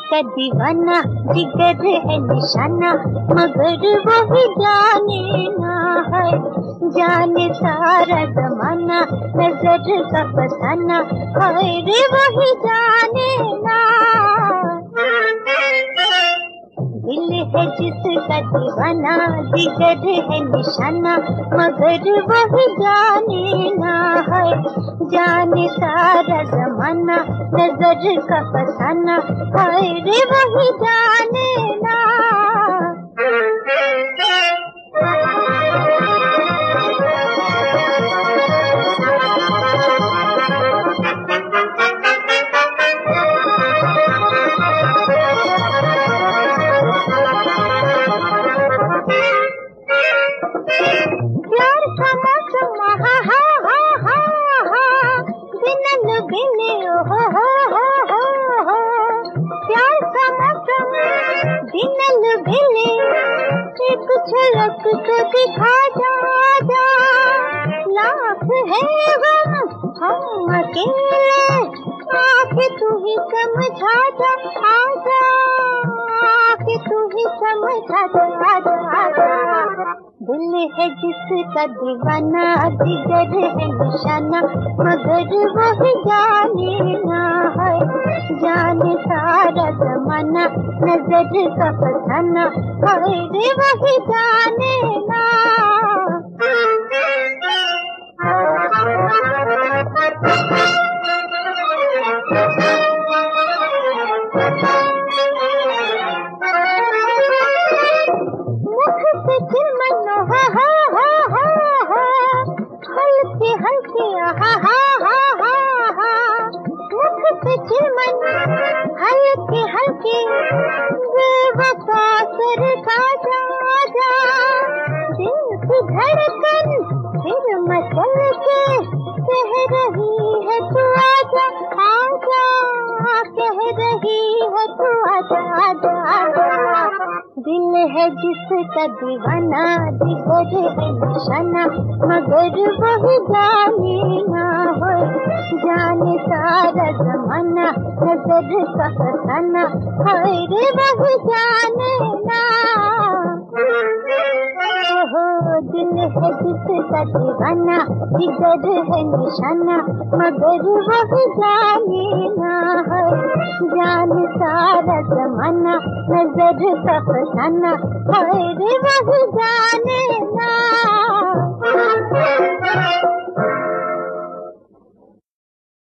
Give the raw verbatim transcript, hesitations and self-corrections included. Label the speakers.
Speaker 1: का दीवाना, जिगर है निशाना, मगर वही जाने ना है, जाने सारा जमाना, नजर का फसाना, हाय रे वही जाने ना। दिल है जिसका दीवाना, जिगर है निशाना, मगर वही जाने ना है, जाने सारा जमाना, नजर का फसाना, हाय रे वही जाने ना। प्यार का मौसम हा हा हा हा हा, बिनन बिने हो हो हो हो हो, प्यार का मौसम बिनन बिने, एक झलक तो दिखा जा जा, लाख है गम हम अकेले, आके तू ही समझा जा, आजा आके तू ही समझा जा, आजा आजा। दिल है जिसका दीवाना, जिगर है निशाना, मगर वही जाने ना है, जाने सारा जमाना, नजर का फसाना, हाय रे वही जाने ना। मुख से चिरमन हा हा हा हा हा, हल्के हल्के हा हा हा हा हा, मुख से चिरमन हल्के हल्के, बेवफा सर का जा जा, दिल की धड़कन फिर मचल के कह रही है तू आजा आजा, कह रही है तू आजा आजा आजा। दिल है जिसका दीवाना, जिगर है निशाना, मगर वही जाने ना हो, जाने सारा जमाना, नजर का फसाना, हाय रे वही जाने ना। हो दिल है जिसका दीवाना, जिगर है निशाना, मगर वही जाने ना है, जाने सारा जमाना, नजर का फसाना, हाय रे वही जाने।